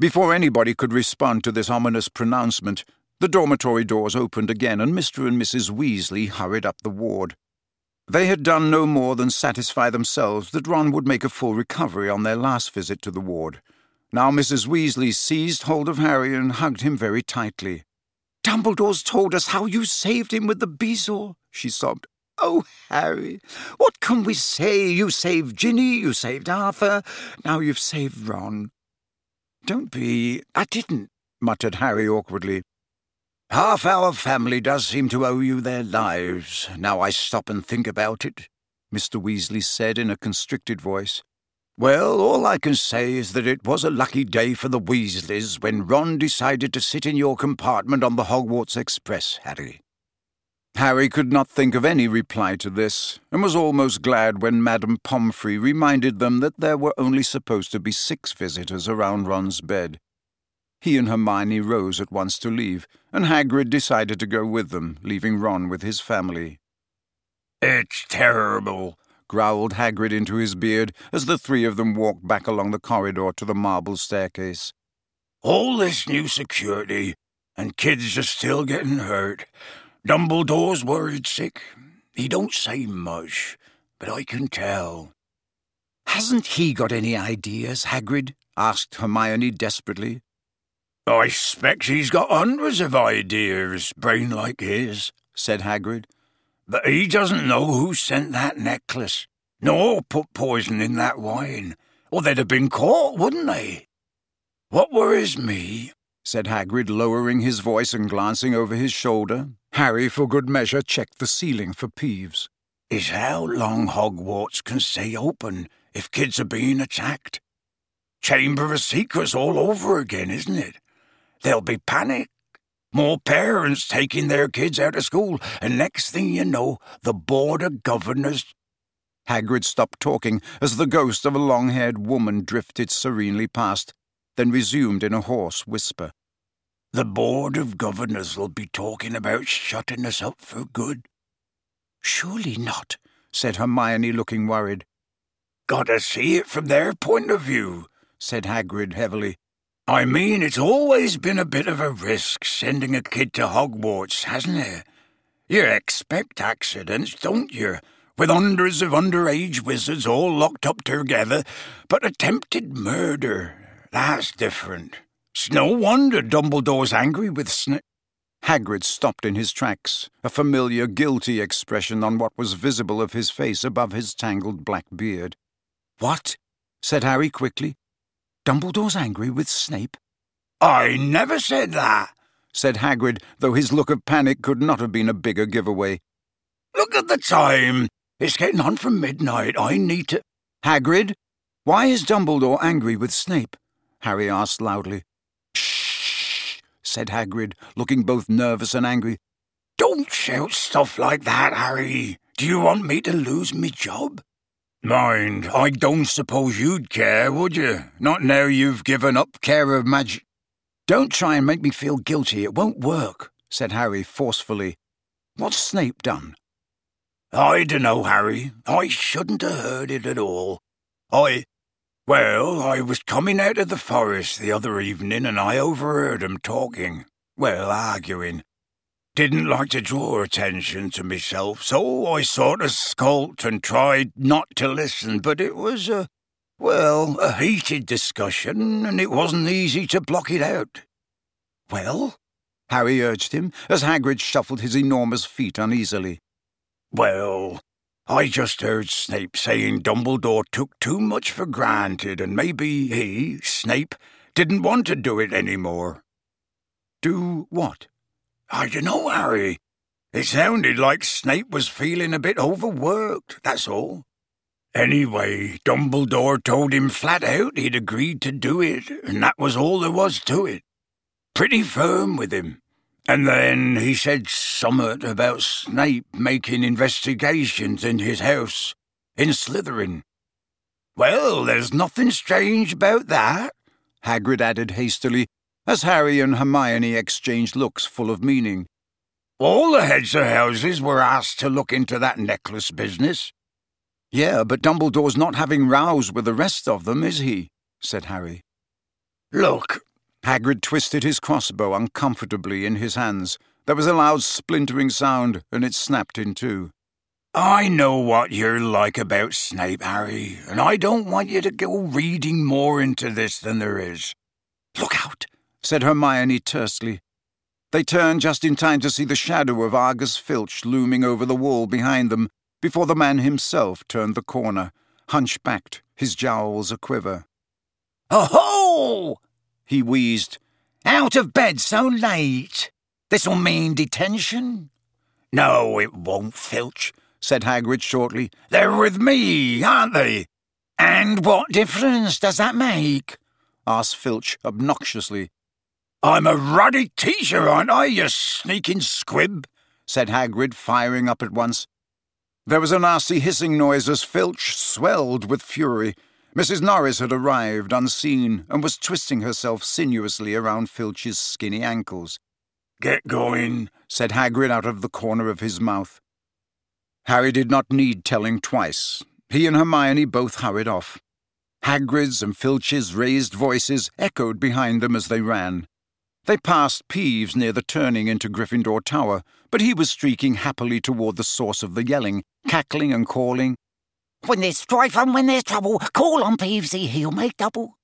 Before anybody could respond to this ominous pronouncement, the dormitory doors opened again and Mr. and Mrs. Weasley hurried up the ward. They had done no more than satisfy themselves that Ron would make a full recovery on their last visit to the ward. Now Mrs. Weasley seized hold of Harry and hugged him very tightly. "Dumbledore's told us how you saved him with the Bezoar," she sobbed. "Oh, Harry, what can we say? You saved Ginny, you saved Arthur, now you've saved Ron." "Don't be—" "I didn't," muttered Harry awkwardly. "Half our family does seem to owe you their lives, now I stop and think about it," Mr. Weasley said in a constricted voice. "Well, all I can say is that it was a lucky day for the Weasleys when Ron decided to sit in your compartment on the Hogwarts Express, Harry." Harry could not think of any reply to this, and was almost glad when Madame Pomfrey reminded them that there were only supposed to be 6 visitors around Ron's bed. He and Hermione rose at once to leave, and Hagrid decided to go with them, leaving Ron with his family. "It's terrible," growled Hagrid into his beard as the 3 of them walked back along the corridor to the marble staircase. "All this new security, and kids are still getting hurt. Dumbledore's worried sick. He don't say much, but I can tell." "Hasn't he got any ideas, Hagrid?" asked Hermione desperately. "I expect he's got hundreds of ideas, brain like his," said Hagrid. "But he doesn't know who sent that necklace, nor put poison in that wine, or they'd have been caught, wouldn't they? What worries me," said Hagrid, lowering his voice and glancing over his shoulder. Harry, for good measure, checked the ceiling for Peeves. "Is how long Hogwarts can stay open if kids are being attacked. Chamber of Secrets all over again, isn't it? There'll be panic. More parents taking their kids out of school, and next thing you know, the Board of Governors—" Hagrid stopped talking as the ghost of a long-haired woman drifted serenely past, then resumed in a hoarse whisper. "The Board of Governors will be talking about shutting us up for good." "Surely not," said Hermione, looking worried. "Gotta see it from their point of view," said Hagrid heavily. "I mean, it's always been a bit of a risk sending a kid to Hogwarts, hasn't it? You expect accidents, don't you, with hundreds of underage wizards all locked up together, but attempted murder, that's different. It's no wonder Dumbledore's angry with Snape." Hagrid stopped in his tracks, a familiar guilty expression on what was visible of his face above his tangled black beard. "What?" said Harry quickly. "Dumbledore's angry with Snape?" "I never said that," said Hagrid, though his look of panic could not have been a bigger giveaway. "Look at the time. It's getting on for midnight. I need to—" "Hagrid, why is Dumbledore angry with Snape?" Harry asked loudly. "Shh," said Hagrid, looking both nervous and angry. "Don't shout stuff like that, Harry. Do you want me to lose me job?" "Mind, I don't suppose you'd care, would you? Not now you've given up care of magic." "Don't try and make me feel guilty. It won't work," said Harry forcefully. "What's Snape done?" "I dunno, Harry. I shouldn't have heard it at all. I was coming out of the forest the other evening and I overheard 'em talking. Well, arguing. Didn't like to draw attention to myself, so I sort of skulked and tried not to listen, but it was a heated discussion, and it wasn't easy to block it out." "Well?" Harry urged him, as Hagrid shuffled his enormous feet uneasily. "Well, I just heard Snape saying Dumbledore took too much for granted, and maybe he, Snape, didn't want to do it anymore." "Do what?" "I dunno, Harry. It sounded like Snape was feeling a bit overworked, that's all. Anyway, Dumbledore told him flat out he'd agreed to do it, and that was all there was to it. Pretty firm with him. And then he said summat about Snape making investigations in his house, in Slytherin. Well, there's nothing strange about that," Hagrid added hastily, as Harry and Hermione exchanged looks full of meaning. "All the heads of houses were asked to look into that necklace business." "Yeah, but Dumbledore's not having rows with the rest of them, is he?" said Harry. "Look, Hagrid twisted his crossbow uncomfortably in his hands. There was a loud splintering sound, and it snapped in two. I know what you're like about Snape, Harry, and I don't want you to go reading more into this than there is. Look out, said Hermione tersely. They turned just in time to see the shadow of Argus Filch looming over the wall behind them before the man himself turned the corner, hunchbacked, his jowls a-quiver. "Oh-ho!" he wheezed. "Out of bed so late? This'll mean detention?" "No, it won't, Filch," said Hagrid shortly. "They're with me, aren't they?" "And what difference does that make?" asked Filch obnoxiously. "I'm a ruddy teacher, aren't I, you sneaking squib?" said Hagrid, firing up at once. There was a nasty hissing noise as Filch swelled with fury. Mrs. Norris had arrived unseen and was twisting herself sinuously around Filch's skinny ankles. "Get going," said Hagrid out of the corner of his mouth. Harry did not need telling twice. He and Hermione both hurried off. Hagrid's and Filch's raised voices echoed behind them as they ran. They passed Peeves near the turning into Gryffindor Tower, but he was streaking happily toward the source of the yelling, cackling and calling. "When there's strife and when there's trouble, call on Peevesy, he'll make double."